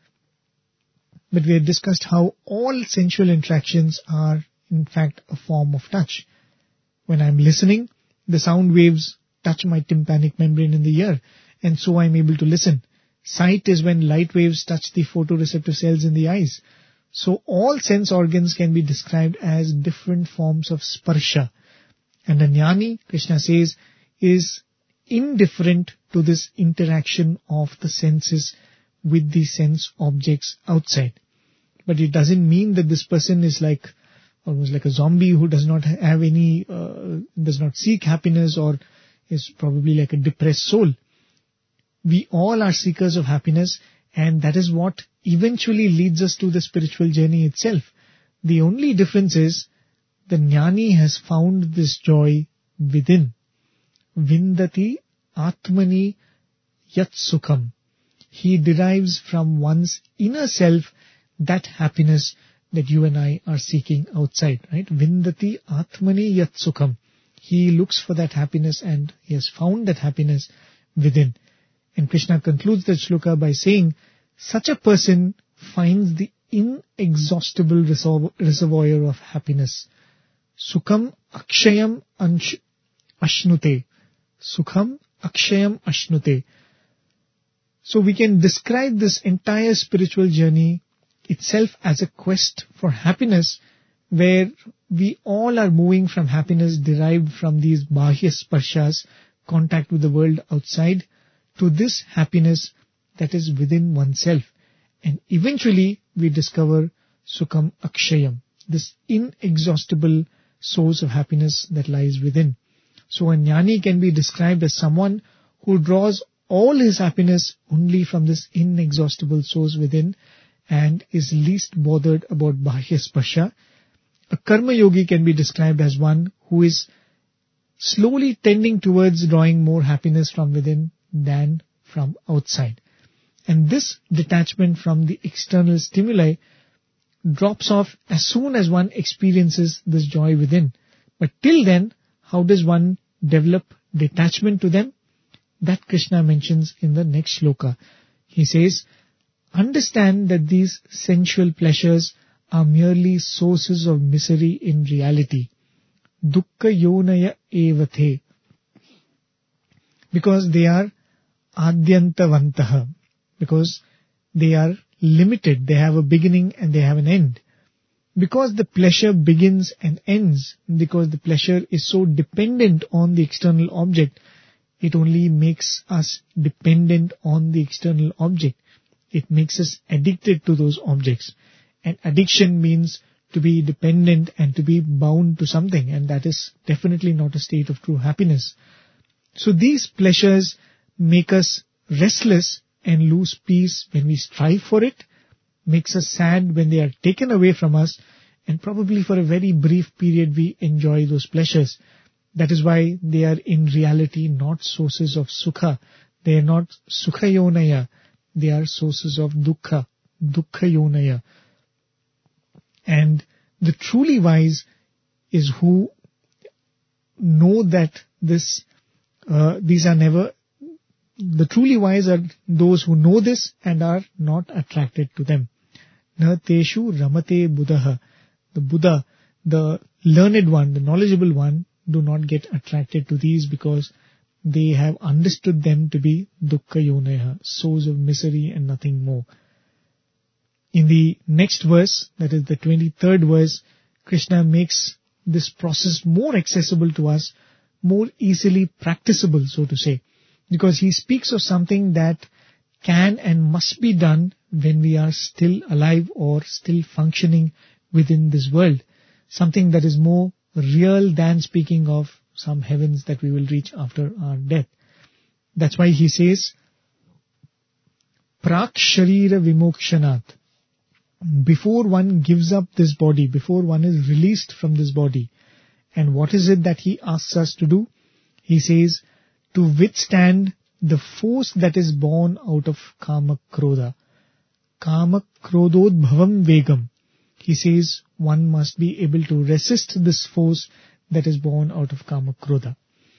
But we have discussed how all sensual interactions are in fact a form of touch. When I am listening, the sound waves touch my tympanic membrane in the ear, and so I am able to listen. Sight is when light waves touch the photoreceptor cells in the eyes. So all sense organs can be described as different forms of sparsha. And a jnani, Krishna says, is indifferent to this interaction of the senses with the sense objects outside. But it doesn't mean that this person is like almost like a zombie who does not have any, does not seek happiness, or is probably like a depressed soul. We all are seekers of happiness, and that is what eventually leads us to the spiritual journey itself. The only difference is the jnani has found this joy within. Vindati atmani yat sukham. He derives from one's inner self that happiness that you and I are seeking outside, right? Vindati atmani yat sukham. He looks for that happiness, and he has found that happiness within. And Krishna concludes that shloka by saying, such a person finds the inexhaustible reservoir of happiness. Sukham akshayam ashnute. Sukham akshayam ashnute. So we can describe this entire spiritual journey itself as a quest for happiness, where we all are moving from happiness derived from these bahya sparshas, contact with the world outside, to this happiness that is within oneself. And eventually we discover Sukham Akshayam, this inexhaustible source of happiness that lies within. So a jnani can be described as someone who draws all his happiness only from this inexhaustible source within, and is least bothered about bahya sparsha. A karma yogi can be described as one who is slowly tending towards drawing more happiness from within than from outside. And this detachment from the external stimuli drops off as soon as one experiences this joy within. But till then, how does one develop detachment to them? That Krishna mentions in the next shloka. He says, understand that these sensual pleasures are merely sources of misery in reality. Dukkha yonaya evathe. Because they are adyantavantaha. Because they are limited. They have a beginning and they have an end. Because the pleasure begins and ends, because the pleasure is so dependent on the external object, it only makes us dependent on the external object. It makes us addicted to those objects. And addiction means to be dependent and to be bound to something, and that is definitely not a state of true happiness. So these pleasures make us restless and lose peace when we strive for it, makes us sad when they are taken away from us, and probably for a very brief period we enjoy those pleasures. That is why they are in reality not sources of sukha. They are not sukhayonaya. They are sources of dukkha, dukkhayonaya. And the truly wise is who know that these are never. The truly wise are those who know this and are not attracted to them. Na teshu ramate buddhaha. The Buddha, the learned one, the knowledgeable one, do not get attracted to these because they have understood them to be dukkha yonaya, source of misery and nothing more. In the next verse, that is the 23rd verse, Krishna makes this process more accessible to us, more easily practicable, so to say, because he speaks of something that can and must be done when we are still alive or still functioning within this world, something that is more real than speaking of some heavens that we will reach after our death. That's why he says, Prak Sharira Vimokshanat. Before one gives up this body, before one is released from this body, and what is it that he asks us to do? He says, to withstand the force that is born out of Kama Krodha. Kama Krodod Bhavam Vegam. He says one must be able to resist this force that is born out of Kama Krodha.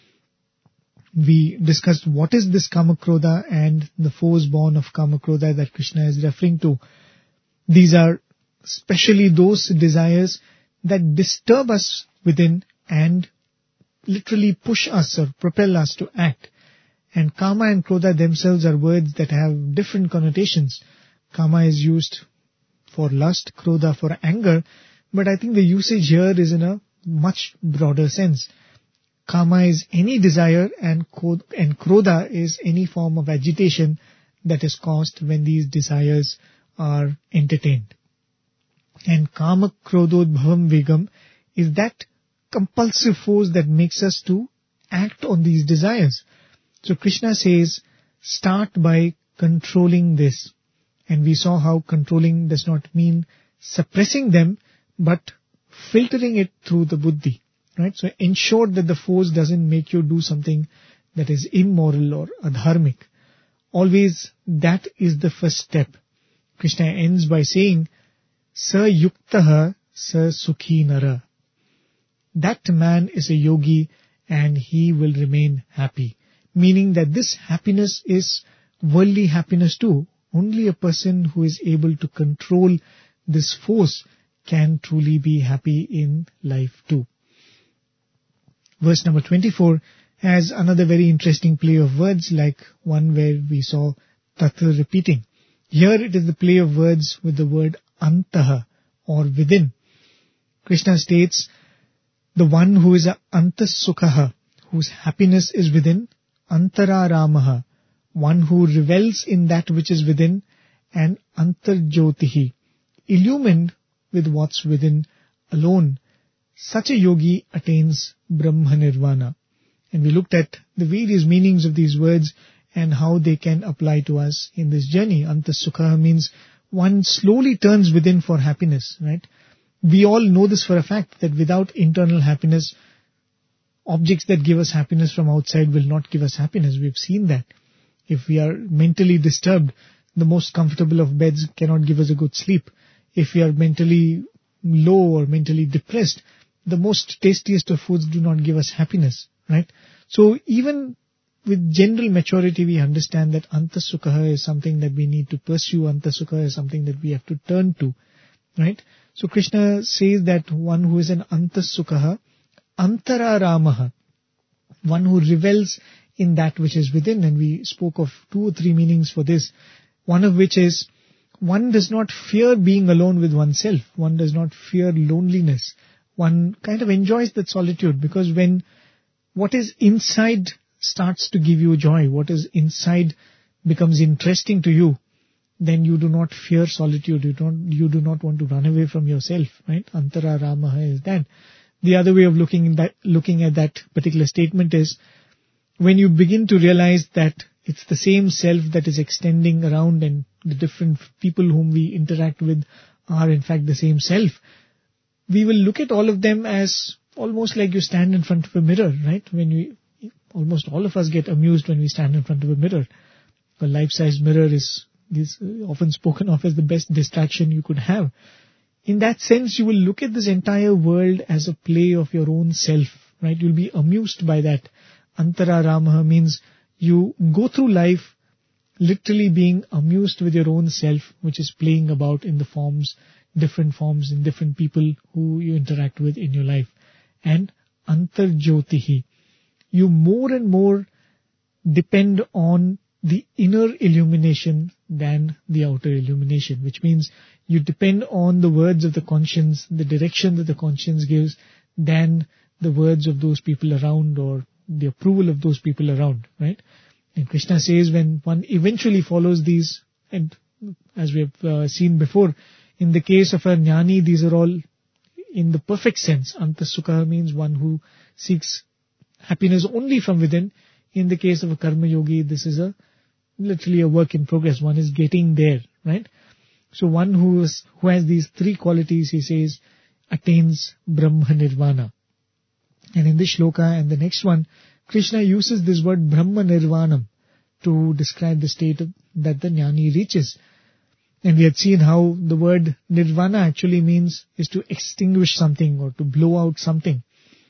We discussed what is this Kama Krodha and the force born of Kama Krodha that Krishna is referring to. These are especially those desires that disturb us within and literally push us or propel us to act. And Kama and Krodha themselves are words that have different connotations. Kama is used for lust, Krodha for anger, but I think the usage here is in a much broader sense. Kama is any desire and Krodha is any form of agitation that is caused when these desires are entertained. And Kama Krodod Bhavam Vegam is that compulsive force that makes us to act on these desires. So Krishna says, start by controlling this. And we saw how controlling does not mean suppressing them, but filtering it through the buddhi. Right? So ensure that the force doesn't make you do something that is immoral or adharmic. Always that is the first step. Krishna ends by saying, Sa yuktaha sa sukhi nara. That man is a yogi and he will remain happy. Meaning that this happiness is worldly happiness too. Only a person who is able to control this force can truly be happy in life too. Verse number 24 has another very interesting play of words, like one where we saw Tatra repeating. Here it is the play of words with the word antaha or within. Krishna states, the one who is a antasukhaha, whose happiness is within, antararamaha, one who revels in that which is within, and antarjyotihi, illumined with what's within alone. Such a yogi attains Brahma Nirvana. And we looked at the various meanings of these words and how they can apply to us in this journey. Antasukha means one slowly turns within for happiness, right? We all know this for a fact, that without internal happiness, objects that give us happiness from outside will not give us happiness. We've seen that. If we are mentally disturbed, the most comfortable of beds cannot give us a good sleep. If we are mentally low or mentally depressed, the most tastiest of foods do not give us happiness, right? So even with general maturity, we understand that antasukha is something that we need to pursue. Antasukha is something that we have to turn to, right? So Krishna says that one who is an antasukha, antararamaha, one who revels in that which is within. And we spoke of 2 or 3 meanings for this. One of which is, one does not fear being alone with oneself. One does not fear loneliness. One kind of enjoys that solitude, because when what is inside starts to give you joy, what is inside becomes interesting to you, then you do not fear solitude. You do not want to run away from yourself, right? Antara Ramaha is that. The other way of looking at that particular statement is, when you begin to realize that it's the same self that is extending around, and the different people whom we interact with are in fact the same self, we will look at all of them as almost like you stand in front of a mirror, right? Almost all of us get amused when we stand in front of a mirror. A life-size mirror is often spoken of as the best distraction you could have. In that sense, you will look at this entire world as a play of your own self, right? You'll be amused by that. Antara Ramaha means you go through life literally being amused with your own self, which is playing about in different forms, in different people who you interact with in your life. And Antarjyotihi, you more and more depend on the inner illumination than the outer illumination, which means you depend on the words of the conscience, the direction that the conscience gives, than the words of those people around or the approval of those people around, right? And Krishna says when one eventually follows these, and as we have seen before, in the case of a jnani, these are all in the perfect sense. Antasukha means one who seeks happiness only from within. In the case of a karma yogi, this is literally a work in progress. One is getting there, right? So one who has these 3 qualities, he says, attains Brahma Nirvana. And in this shloka and the next one, Krishna uses this word Brahma Nirvanam to describe the state that the jnani reaches. And we had seen how the word Nirvana actually is to extinguish something or to blow out something.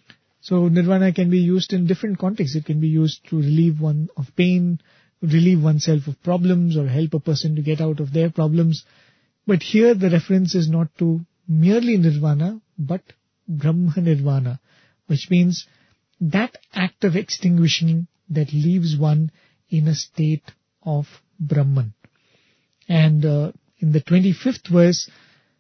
So Nirvana can be used in different contexts. It can be used to relieve one of pain, relieve oneself of problems, or help a person to get out of their problems. But here the reference is not to merely Nirvana, but Brahma Nirvana, which means that act of extinguishing that leaves one in a state of Brahman. And in the 25th verse,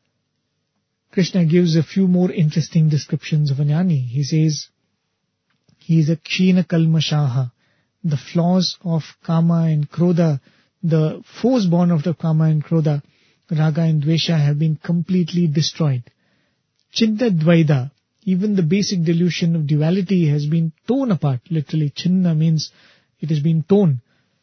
Krishna gives a few more interesting descriptions of a jnani. He says, he is a kshina kalmashaha. The flaws of kama and krodha, the foes born out of kama and krodha, raga and dvesha, have been completely destroyed. Chinna dvaida, even the basic delusion of duality has been torn apart. Literally, chinna means it has been torn.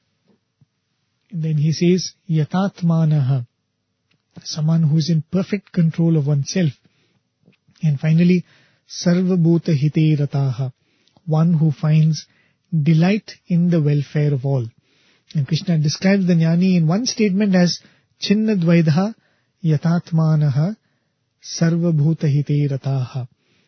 And then he says, yatatmanaha, someone who is in perfect control of oneself. And finally, sarvabhuta hite rataha, one who finds delight in the welfare of all. And Krishna describes the jnani in one statement as chinna dvaidha yatatmanaha sarvabhuta hite rataha.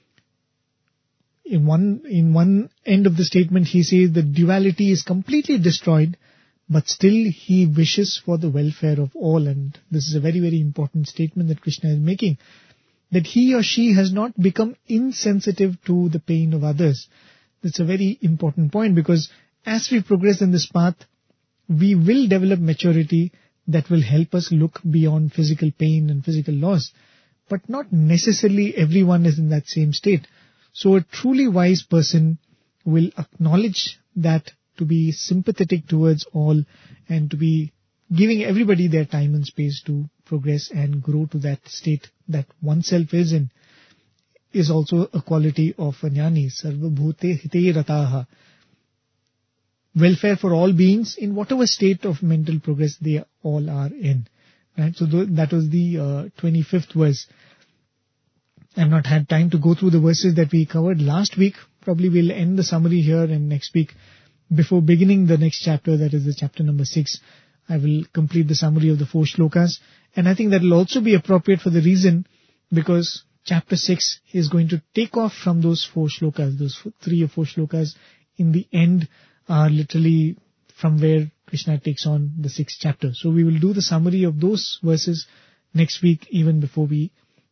In one end of the statement, he says the duality is completely destroyed, but still he wishes for the welfare of all. And this is a very, very important statement that Krishna is making, that he or she has not become insensitive to the pain of others. That's a very important point, because as we progress in this path, we will develop maturity that will help us look beyond physical pain and physical loss. But not necessarily everyone is in that same state. So a truly wise person will acknowledge that, to be sympathetic towards all, and to be giving everybody their time and space to progress and grow to that state that oneself is in, is also a quality of a jnani. Sarvabhute hite rataha. Welfare for all beings in whatever state of mental progress they all are in. Right? So that was the 25th verse. I've not had time to go through the verses that we covered last week. Probably we'll end the summary here, and next week, before beginning the next chapter, that is the chapter number 6, I will complete the summary of the 4 shlokas. And I think that will also be appropriate for the reason, because chapter 6 is going to take off from those 4 shlokas. Those 3 or 4 shlokas in the end are literally from where Krishna takes on the 6th chapter. So we will do the summary of those verses next week, even before we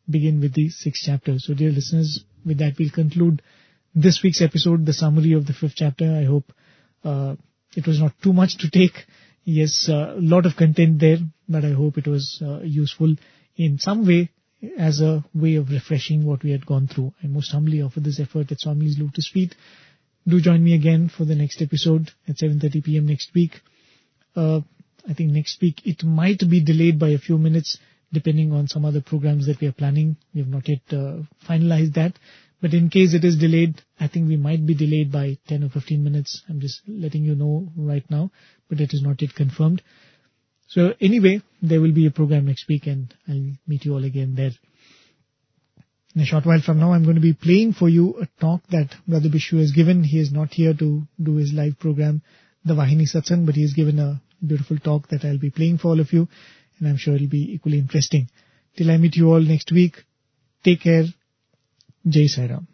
begin with the 6th chapter. So dear listeners, with that we'll conclude this week's episode, the summary of the 5th chapter. I hope it was not too much to take. Yes, a lot of content there, but I hope it was useful in some way as a way of refreshing what we had gone through. I most humbly offer this effort at Swami's Lotus Feet. Do join me again for the next episode at 7:30 p.m. next week. I think next week it might be delayed by a few minutes depending on some other programs that we are planning. We have not yet finalized that. But in case it is delayed, I think we might be delayed by 10 or 15 minutes. I'm just letting you know right now, but it is not yet confirmed. So anyway, there will be a program next week and I'll meet you all again there. In a short while from now, I'm going to be playing for you a talk that Brother Bishu has given. He is not here to do his live program, the Vahini Satsang, but he has given a beautiful talk that I'll be playing for all of you, and I'm sure it'll be equally interesting. Till I meet you all next week, take care. Jai Sai Ram.